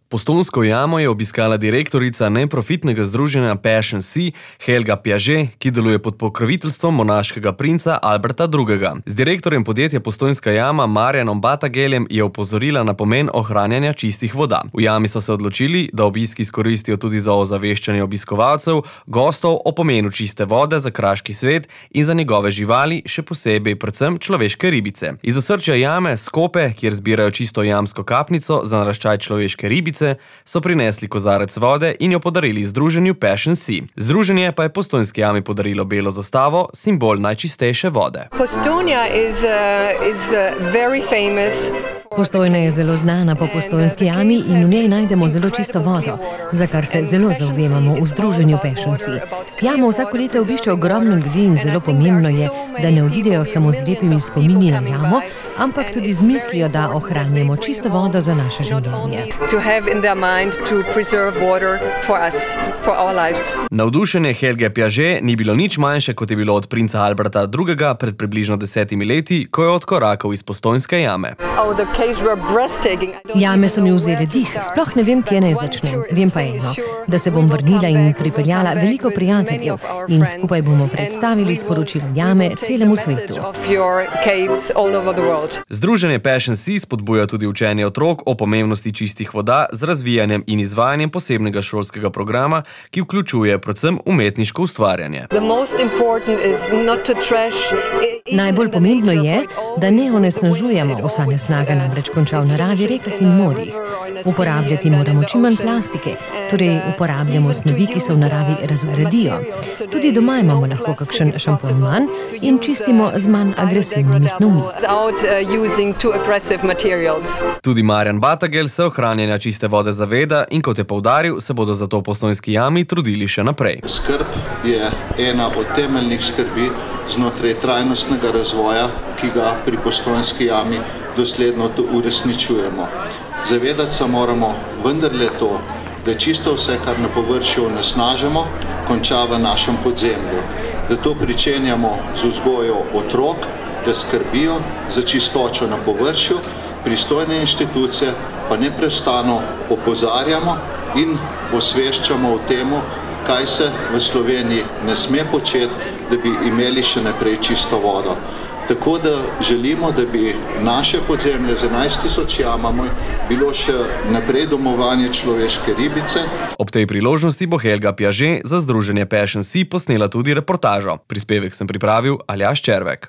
Postojnsko jamo je obiskala direktorica neprofitnega združenja Passion Sea Helga Piaget, ki deluje pod pokroviteljstvom monaškega princa Alberta II. Z direktorjem podjetja Postojnska jama Marjanom Batageljem je opozorila na pomen ohranjanja čistih voda. V jami so se odločili, da obisk izkoristijo tudi za ozaveščanje obiskovalcev, gostov o pomenu čiste vode za kraški svet in za njegove živali, še posebej predvsem človeške ribice. Iz osrčja jame Skope, kjer zbirajo čisto jamsko kapnico za naraščaj človeške ribice, so prinesli kozarec vode in jo podarili združenju Passion Sea. Združenje pa je Postojnski jami podarilo belo zastavo, simbol najčistejše vode. Postojna je zelo znana po Postojnski jami in v njej najdemo zelo čisto vodo, za kar se zelo zavzemamo v združenju Passion Sea. Jamo vsako leto obišče ogromno ljudi in zelo pomembno je, da ne odidejo samo z lepimi spomini na jamo, ampak tudi z mislijo, da ohranjamo čisto vodo za naše življenje. Navdušenje Helge Piaget ni bilo nič manjše, kot je bilo od princa Alberta II. Pred približno 10 leti, ko je odkorakal iz Postojnske jame. Jame so mi vzeli dih, sploh ne vem, kje naj začnem. Vem pa eno, da se bom vrnila in pripeljala veliko prijateljev in skupaj bomo predstavili sporočilo jame celemu svetu. Združenje Passion Sea spodbuja tudi učenje otrok o pomembnosti čistih voda z razvijanjem in izvajanjem posebnega šolskega programa, ki vključuje predvsem umetniško ustvarjanje. Najbolj pomembno je, da ne onesnažujemo, vsa nesnaga namreč konča v naravi, rekah in morjih. Uporabljati moramo čim manj plastike, torej uporabljamo snovi, ki se v naravi razgradijo. Tudi doma imamo lahko kakšen šampon manj in čistimo z manj agresivnimi snovmi. Tudi Marjan Batagel se ohranjanja čiste vode zaveda in kot je poudaril, se bodo zato v Postojnski jami trudili še naprej. Skrb je ena od temeljnih skrbi znotraj trajnostnega razvoja, ki ga pri Postojnski jami dosledno uresničujemo. Zavedati se moramo vendarle to, da čisto vse, kar na površju onesnažemo, konča v našem podzemlju. Da to pričenjamo z vzgojo otrok, da skrbijo za čistočo na površju, pristojne inštitucije pa neprestano opozarjamo in osveščamo o temu, kaj se v Sloveniji ne sme početi, da bi imeli še naprej čisto vodo. Tako da želimo, da bi naše podzemlje z 11.000 jamami bilo še naprej domovanje človeške ribice. Ob tej priložnosti bo Helga Piaget za združenje Passion Sea posnela tudi reportažo. Prispevek sem pripravil Aljaž Červek.